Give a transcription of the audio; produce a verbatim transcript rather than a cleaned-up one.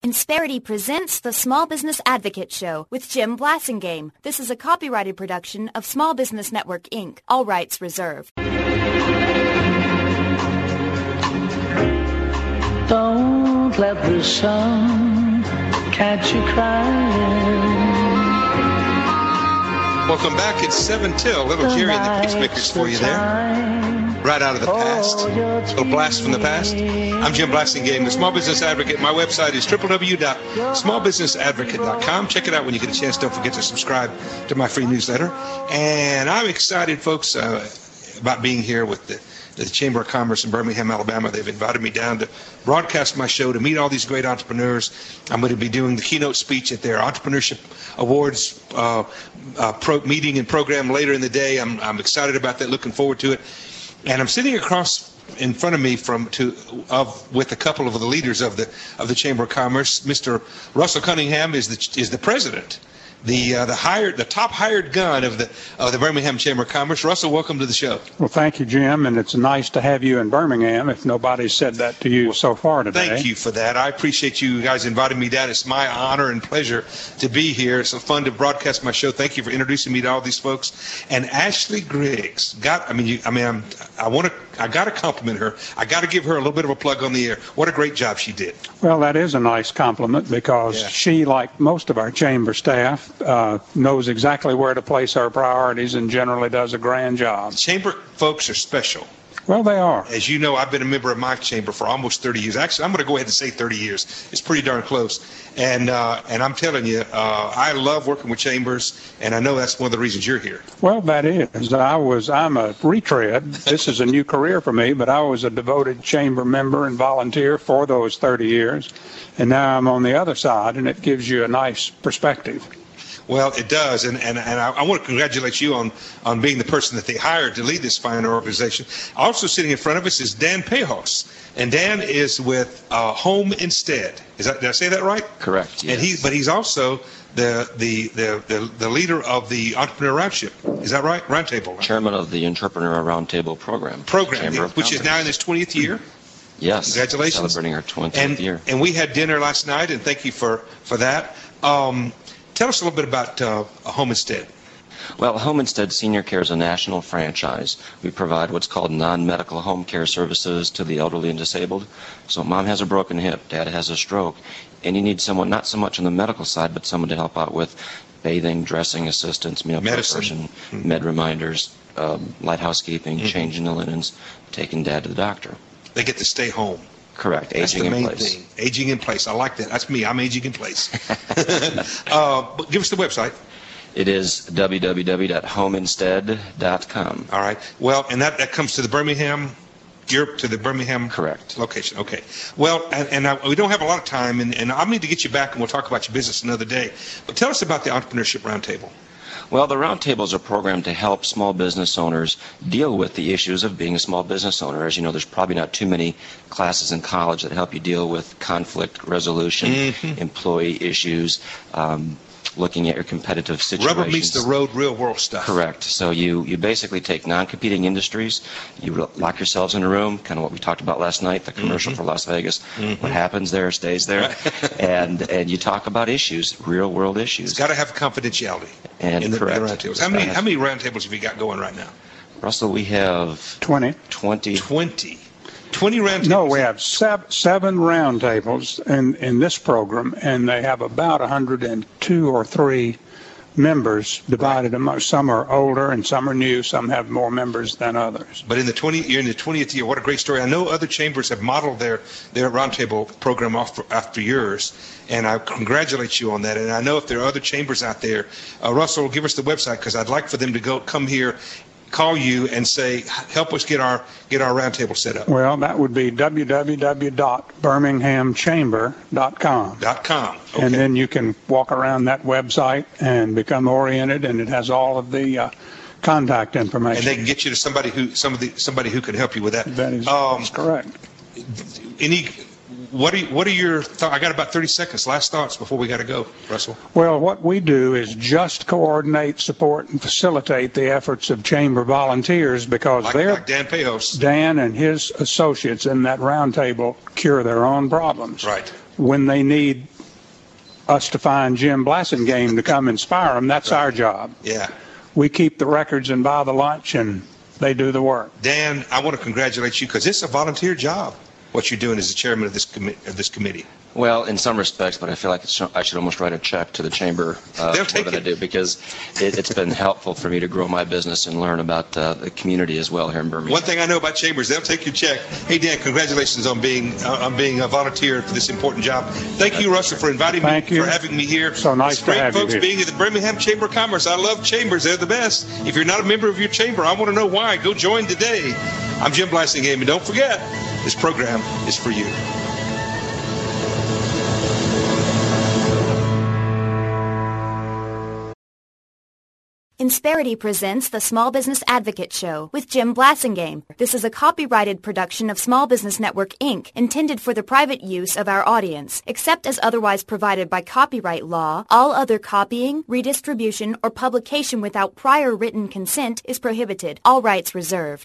Insperity presents the Small Business Advocate Show with Jim Blasingame. This is a copyrighted production of Small Business Network, Incorporated. All rights reserved. Don't let the sun catch you crying. Welcome back. It's seven till. Little Jerry and the Peacemakers for you there. Right out of the past. A little blast from the past. I'm Jim Blasingame, the Small Business Advocate. My website is w w w dot small business advocate dot com. Check it out when you get a chance. Don't forget to subscribe to my free newsletter. And I'm excited, folks, uh, about being here with the, the Chamber of Commerce in Birmingham, Alabama. They've invited me down to broadcast my show, to meet all these great entrepreneurs. I'm going to be doing the keynote speech at their Entrepreneurship Awards uh, uh, pro meeting and program later in the day. I'm, I'm excited about that, looking forward to it. And I'm sitting across in front of me from to of with a couple of the leaders of the of the Chamber of Commerce. Mister Russell Cunningham is the is the president, the uh, the hired the top hired gun of the of the Birmingham Chamber of Commerce. Russell, welcome to the show. Well, thank you, Jim, and it's nice to have you in Birmingham. If nobody's said that to you so far today, thank you for that. I appreciate you guys inviting me down. It's my honor and pleasure to be here. It's so fun to broadcast my show. Thank you for introducing me to all these folks. And Ashley Griggs, got I mean, you, I mean, I'm, I want to. I got to compliment her. I got to give her a little bit of a plug on the air. What a great job she did. Well, that is a nice compliment because yeah. she, like most of our chamber staff, uh, knows exactly where to place our priorities and generally does a grand job. Chamber folks are special. Well, they are. As you know, I've been a member of my chamber for almost thirty years. Actually, I'm going to go ahead and say thirty years. It's pretty darn close. And uh, and I'm telling you, uh, I love working with chambers, and I know that's one of the reasons you're here. Well, that is. I was. I'm a retread. This is a new career for me, but I was a devoted chamber member and volunteer for those thirty years, and now I'm on the other side, and it gives you a nice perspective. Well, it does, and, and, and I, I want to congratulate you on, on being the person that they hired to lead this fine organization. Also sitting in front of us is Dan Pejos, and Dan is with uh, Home Instead. Is that, did I say that right? Correct, yes. And he, but he's also the, the, the, the, the leader of the Entrepreneur Roundship. Is that right? Roundtable. Right? Chairman of the Entrepreneur Roundtable program. Program, yeah, which is now in its twentieth year. Yes. Congratulations. Celebrating our twentieth and, year. And we had dinner last night, and thank you for, for that. Um, Tell us a little bit about uh, Home Instead. Well, Home Instead Senior Care is a national franchise. We provide what's called non-medical home care services to the elderly and disabled. So mom has a broken hip, dad has a stroke, and you need someone not so much on the medical side, but someone to help out with bathing, dressing assistance, meal preparation, mm-hmm. med reminders, um, light housekeeping, mm-hmm. changing the linens, taking dad to the doctor. They get to stay home. Correct. That's aging the main in place. Thing. Aging in place. I like that. That's me. I'm aging in place. uh, but give us the website. It is w w w dot home instead dot com. All right. Well, and that, that comes to the Birmingham, Europe, to the Birmingham Correct. location. Okay. Well, and, and I, we don't have a lot of time, and, and I need to get you back, and we'll talk about your business another day. But tell us about the Entrepreneurship Roundtable. Well, the Roundtable is a program to help small business owners deal with the issues of being a small business owner. As you know, there's probably not too many classes in college that help you deal with conflict resolution, mm-hmm. employee issues, um, looking at your competitive situations. Rubber meets the road, real world stuff. Correct. So you, you basically take non-competing industries, you lock yourselves in a room, kind of what we talked about last night, the commercial mm-hmm. for Las Vegas. Mm-hmm. What happens there stays there. and and you talk about issues, real world issues. It's got to have confidentiality and in the, correct. the roundtables. How many, how many roundtables have you got going right now? Russell, we have twenty. twenty. twenty. twenty roundtables? No, we have seven, seven roundtables in, in this program, and they have about one hundred two or three members divided among. Some are older and some are new. Some have more members than others. But in the twenty, you're in the twentieth year. What a great story! I know other chambers have modeled their their roundtable program off after yours, and I congratulate you on that. And I know if there are other chambers out there, uh, Russell, give us the website because I'd like for them to go come here, call you and say, help us get our get our roundtable set up. Well, that would be w w w dot birmingham chamber dot com. Dot com. Okay. And then you can walk around that website and become oriented, and it has all of the uh, contact information. And they can get you to somebody who somebody somebody who can help you with that. That is um, that's correct. Any What are, what are your thoughts? I got about thirty seconds. Last thoughts before we got to go, Russell. Well, what we do is just coordinate, support, and facilitate the efforts of chamber volunteers because like, they're like Dan Pejos. Dan and his associates in that roundtable cure their own problems. Right. When they need us to find Jim Blasingame to come inspire them. That's right. Our job. Yeah. We keep the records and buy the lunch, and they do the work. Dan, I want to congratulate you because it's a volunteer job, what you're doing as the chairman of this, commi- of this committee. Well, in some respects, but I feel like it's, I should almost write a check to the chamber uh, They'll for take what it. I do, because it, it's been helpful for me to grow my business and learn about uh, the community as well here in Birmingham. One thing I know about chambers, they'll take your check. Hey, Dan, congratulations on being uh, on being a volunteer for this important job. Thank you, Russell, for inviting Thank me, you. for having me here. So nice it's to great, have you folks, here. being at the Birmingham Chamber of Commerce. I love chambers. They're the best. If you're not a member of your chamber, I want to know why. Go join today. I'm Jim Blasingame, and don't forget, this program is for you. Insperity presents the Small Business Advocate Show with Jim Blasingame. This is a copyrighted production of Small Business Network, Incorporated, intended for the private use of our audience. Except as otherwise provided by copyright law, all other copying, redistribution, or publication without prior written consent is prohibited. All rights reserved.